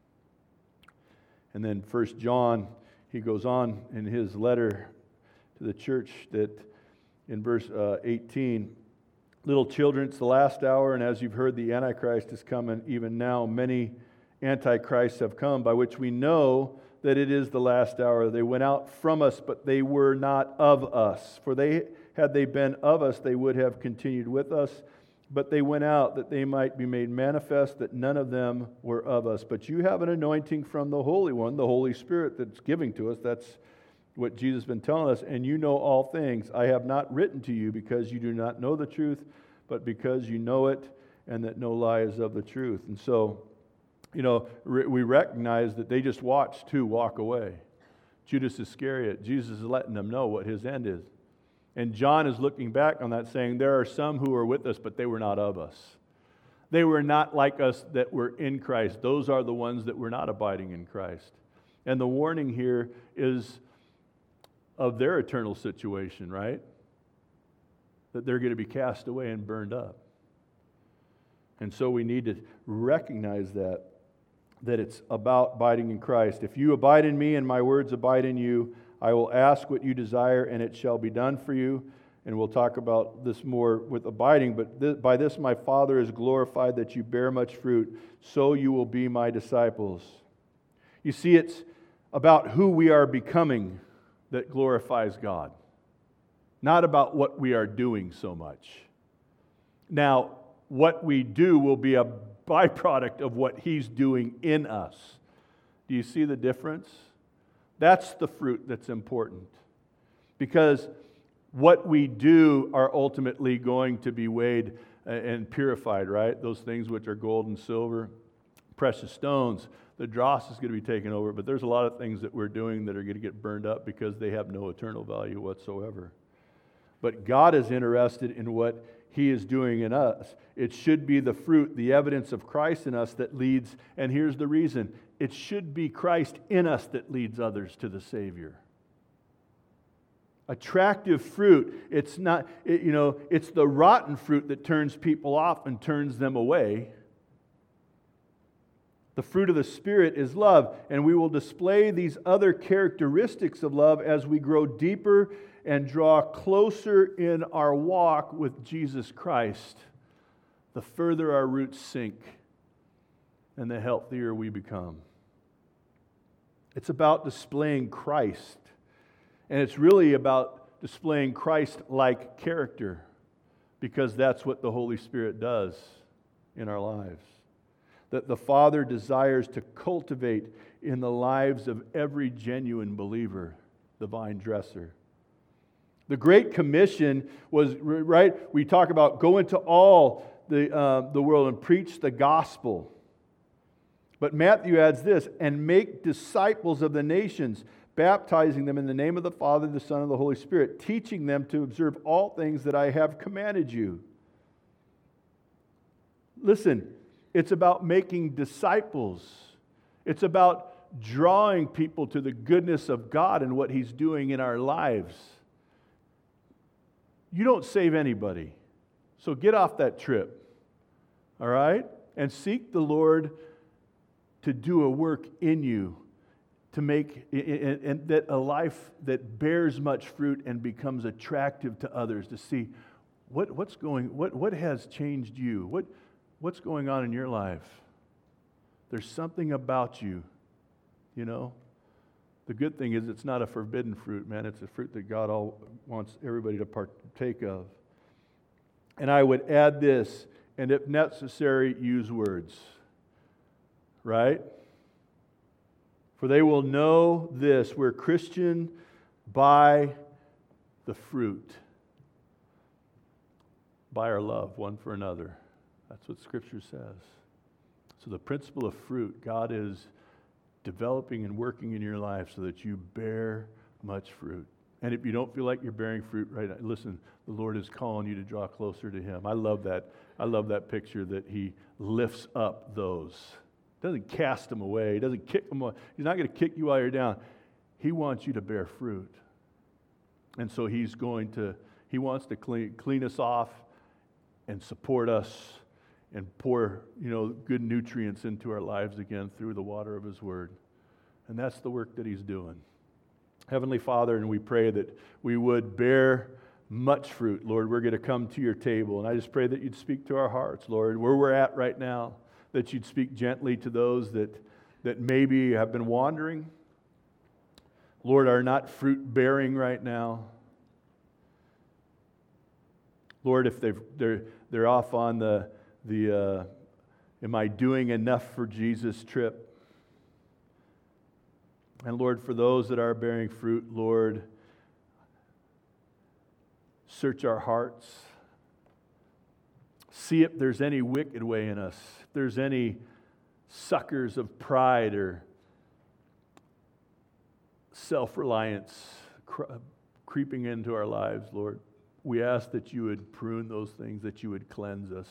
And then 1 John, he goes on in his letter to the church that in verse 18, Little children, it's the last hour, and as you've heard, the Antichrist is coming. Even now, many Antichrists have come, by which we know that it is the last hour. They went out from us, but they were not of us. For had they been of us, they would have continued with us. But they went out that they might be made manifest that none of them were of us. But you have an anointing from the Holy One, the Holy Spirit that's giving to us. That's what Jesus has been telling us. And you know all things. I have not written to you because you do not know the truth, but because you know it, and that no lie is of the truth. And so, we recognize that they just watched two walk away. Judas Iscariot, Jesus is letting them know what his end is. And John is looking back on that saying, there are some who are with us, but they were not of us. They were not like us that were in Christ. Those are the ones that were not abiding in Christ. And the warning here is of their eternal situation, right? That they're going to be cast away and burned up. And so we need to recognize that it's about abiding in Christ. If you abide in me and my words abide in you, I will ask what you desire, and it shall be done for you. And we'll talk about this more with abiding. But by this my Father is glorified, that you bear much fruit, so you will be my disciples. You see, it's about who we are becoming that glorifies God, not about what we are doing so much. Now, what we do will be a byproduct of what He's doing in us. Do you see the difference? That's the fruit that's important. Because what we do are ultimately going to be weighed and purified, right? Those things which are gold and silver, precious stones. The dross is going to be taken over, but there's a lot of things that we're doing that are going to get burned up because they have no eternal value whatsoever. But God is interested in what He is doing in us. It should be the fruit, the evidence of Christ in us that leads, and here's the reason, it should be Christ in us that leads others to the Savior. Attractive fruit, it's not, it's the rotten fruit that turns people off and turns them away. The fruit of the Spirit is love, and we will display these other characteristics of love as we grow deeper and draw closer in our walk with Jesus Christ. The further our roots sink and the healthier we become. It's about displaying Christ. And it's really about displaying Christ-like character, because that's what the Holy Spirit does in our lives. That the Father desires to cultivate in the lives of every genuine believer, the vine dresser. The Great Commission was, right, we talk about go into all the world and preach the gospel. But Matthew adds this, and make disciples of the nations, baptizing them in the name of the Father, the Son, and the Holy Spirit, teaching them to observe all things that I have commanded you. Listen, it's about making disciples. It's about drawing people to the goodness of God and what He's doing in our lives. You don't save anybody. So get off that trip. All right? And seek the Lord to do a work in you to make and that a life that bears much fruit and becomes attractive to others, to see what has changed you? What's going on in your life? There's something about you, The good thing is it's not a forbidden fruit, man. It's a fruit that God wants everybody to partake of. And I would add this, and if necessary, use words. Right? For they will know this, we're Christian by the fruit, by our love one for another. That's what Scripture says. So the principle of fruit, God is developing and working in your life so that you bear much fruit. And if you don't feel like you're bearing fruit right now, listen, the Lord is calling you to draw closer to Him. I love that. I love that picture that He lifts up those. Doesn't cast them away. He doesn't kick them away. He's not going to kick you while you're down. He wants you to bear fruit. And so He wants to clean us off and support us and pour, good nutrients into our lives again through the water of His Word. And that's the work that He's doing. Heavenly Father, and we pray that we would bear much fruit, Lord, we're going to come to your table. And I just pray that you'd speak to our hearts, Lord, where we're at right now, that you'd speak gently to those that maybe have been wandering, Lord, are not fruit-bearing right now. Lord, if they're off on the am I doing enough for Jesus trip? And Lord, for those that are bearing fruit, Lord, search our hearts. See if there's any wicked way in us, if there's any suckers of pride or self-reliance creeping into our lives, Lord. We ask that you would prune those things, that you would cleanse us.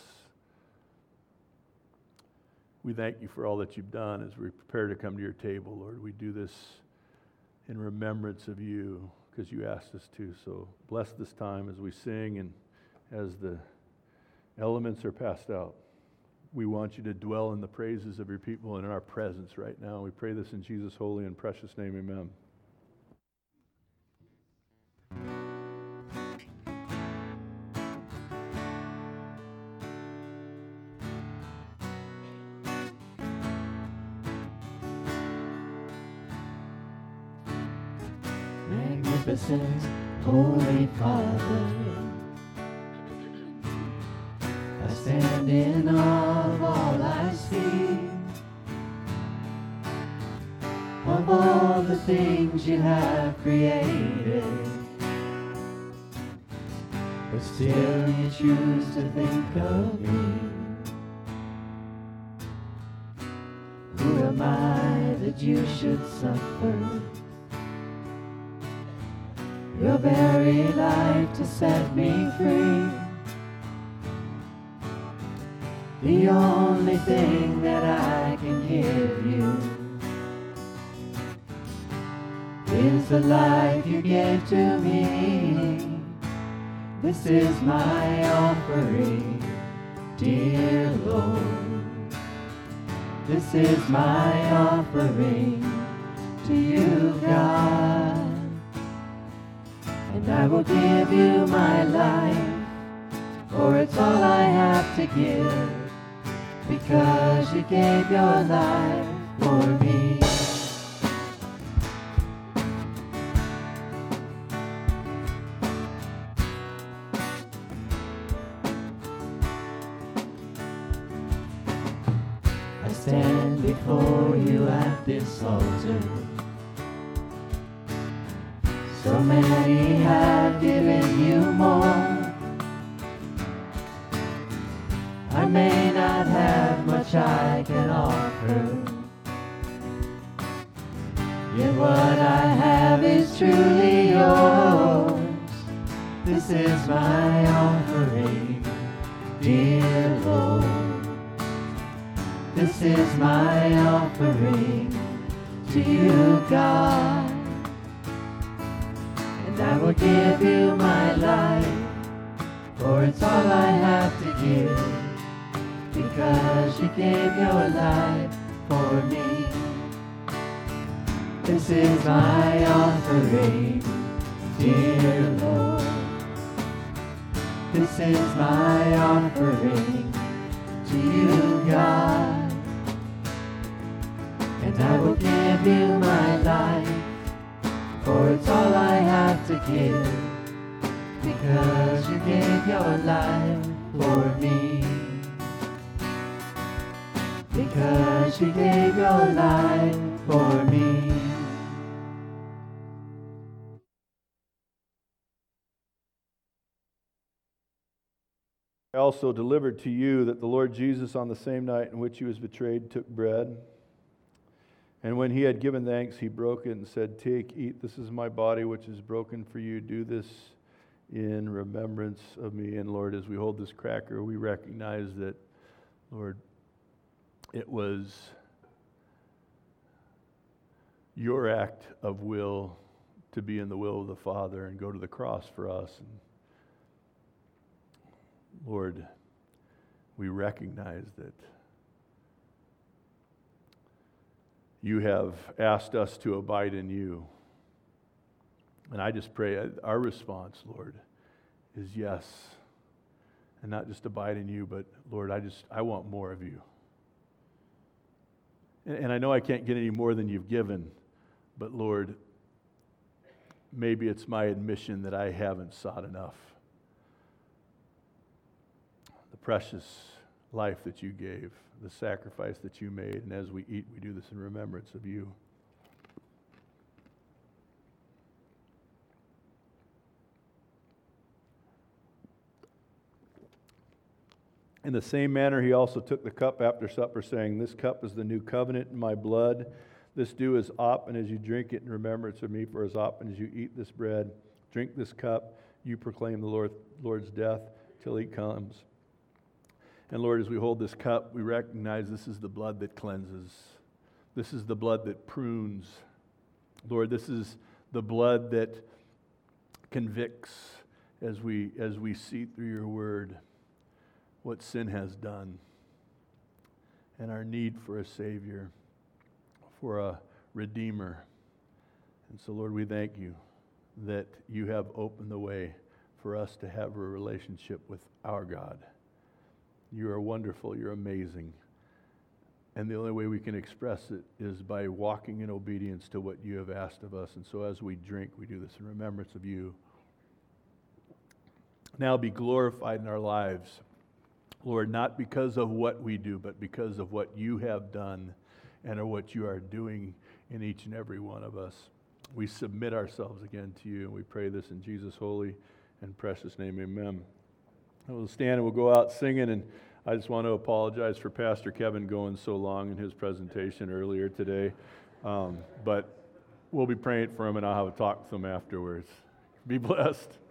We thank you for all that you've done as we prepare to come to your table, Lord. We do this in remembrance of you because you asked us to. So bless this time as we sing and as the elements are passed out. We want you to dwell in the praises of your people and in our presence right now. We pray this in Jesus' holy and precious name, amen. Magnificent Holy Father, I stand in awe of all I see, of all the things you have created, but still you choose to think of me. Who am I that you should suffer your very life to set me free? The only thing that I can give you is the life you gave to me. This is my offering, dear Lord. This is my offering to you, God. And I will give you my life, for it's all I have to give, because you gave your life for me. I stand before you at this altar. So many have given you more. I may not have much I can offer, yet what I have is truly yours. This is my offering, dear Lord. This is my offering to you, God. And I will give you my life, for it's all I have to give, because you gave your life for me. This is my offering, dear Lord. This is my offering to you, God. And I will give you my life, for it's all I have to give, because you gave your life for me. Because you gave your life for me. I also delivered to you that the Lord Jesus, on the same night in which he was betrayed, took bread. And when he had given thanks, he broke it and said, "Take, eat, this is my body which is broken for you. Do this in remembrance of me." And Lord, as we hold this cracker, we recognize that, Lord, it was your act of will to be in the will of the Father and go to the cross for us. And Lord, we recognize that you have asked us to abide in you. And I just pray our response, Lord, is yes. And not just abide in you, but Lord, I want more of you. And I know I can't get any more than you've given, but Lord, maybe it's my admission that I haven't sought enough. The precious life that you gave, the sacrifice that you made, and as we eat, we do this in remembrance of you. In the same manner, he also took the cup after supper, saying, "This cup is the new covenant in my blood. This do as often as you drink it in remembrance of me, for as often as you eat this bread, drink this cup, you proclaim the Lord's death till he comes." And Lord, as we hold this cup, we recognize this is the blood that cleanses. This is the blood that prunes. Lord, this is the blood that convicts as we see through your word what sin has done and our need for a Savior, for a Redeemer. And so, Lord, we thank you that you have opened the way for us to have a relationship with our God. You are wonderful. You're amazing. And the only way we can express it is by walking in obedience to what you have asked of us. And so as we drink, we do this in remembrance of you. Now be glorified in our lives, Lord, not because of what we do, but because of what you have done and what you are doing in each and every one of us. We submit ourselves again to you, and we pray this in Jesus' holy and precious name. Amen. And we'll stand and we'll go out singing, and I just want to apologize for Pastor Kevin going so long in his presentation earlier today. But we'll be praying for him, and I'll have a talk with him afterwards. Be blessed.